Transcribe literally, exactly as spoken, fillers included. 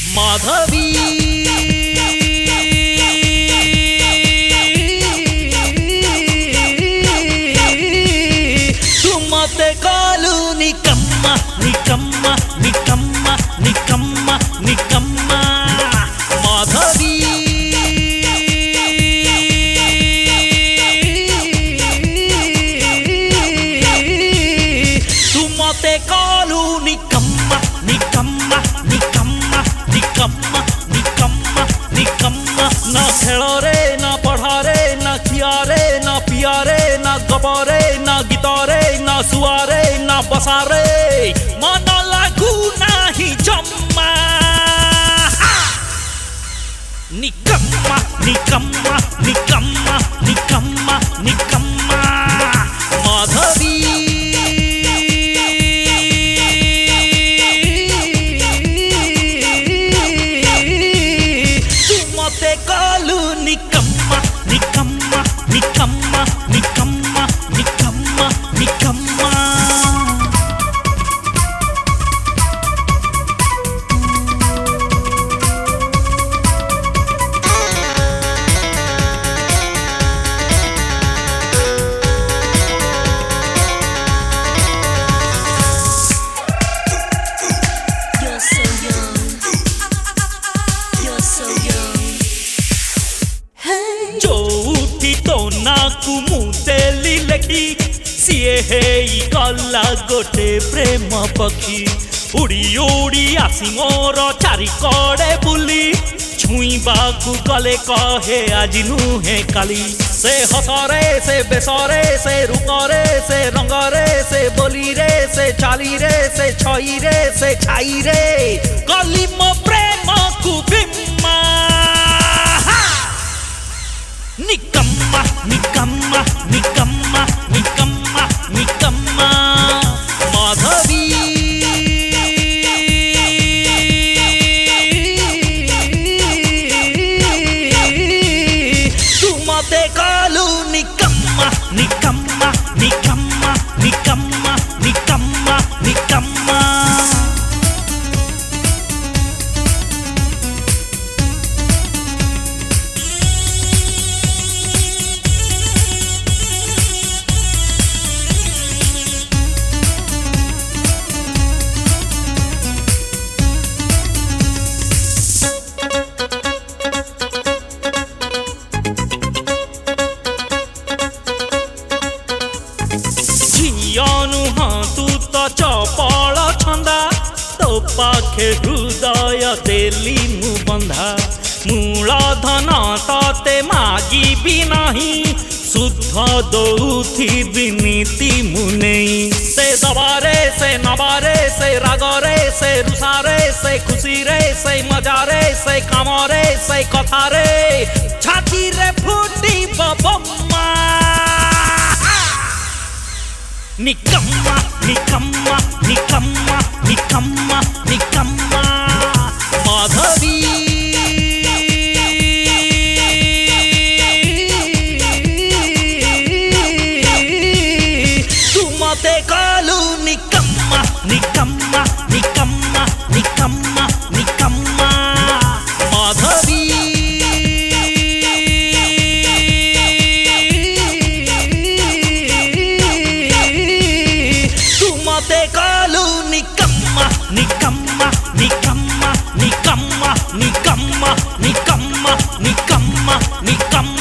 माधवी तू मते कहलु निकम्मा निकम्मा निकम्मा निकम्मा निकम्मा माधवी तू मते कहलु निकम्मा निकम्मा निकम्मा निकम्मा निकम्मा निकम्मा ना खेलरे ना पढ़ारे ना खियारे ना पियारे ना गबरे ना गीतरे ना सुआरे ना बसारे मन लागू नाही जम्मा निकम्मा निकम्मा निकम्मा निकम्मा निकम्मा माधवी मते कहलु निकम्मा निकम्मा निकम्मा निकम्मा निकम्मा निकम्मा You're so young. You're so young. जोठी तो नाकु मुदेली लेखी सिए हेई गला गोटे प्रेम पक्षी उड़ी उड़ी आसी मोर चारि कड़े बुली छुईबाकू गले कहे आज नुहे काली से हसरे से बेसरे से रूपरे से रंगरे से बोली रे से चाली रे से छई रे से छाई रे गली मो प्रेम कु बिम्मा निकम्मा निकम्मा निकम्मा निकम्मा निकम्मा माधवी तू मते कहलु निकम्मा निकम्मा निकम्मा निकम्मा निकम्मा निकम्मा झियनु हाँ तू तो चपल छंदा तो पाखे हृदय देली मु बंधा मूल धन तते मागी भी नहीं शुद्ध दौथी विनीति मुने से दबारे से नबारे से रागरे से रुसारे से खुशी रे से मजारे से कामरे से कथारे छाती रे फूटी बम्मा निकम्मा निकम्मा निकम्मा निकम्मा निकम्मा माधवी तू मते कहलु निकम्मा निकम्मा निकम्मा निकम्मा निकम्मा माधवी मते कहलु निकम्मा निकम्मा निकम्मा निकम्मा निकम्मा निकम्मा निकम्मा निकम्मा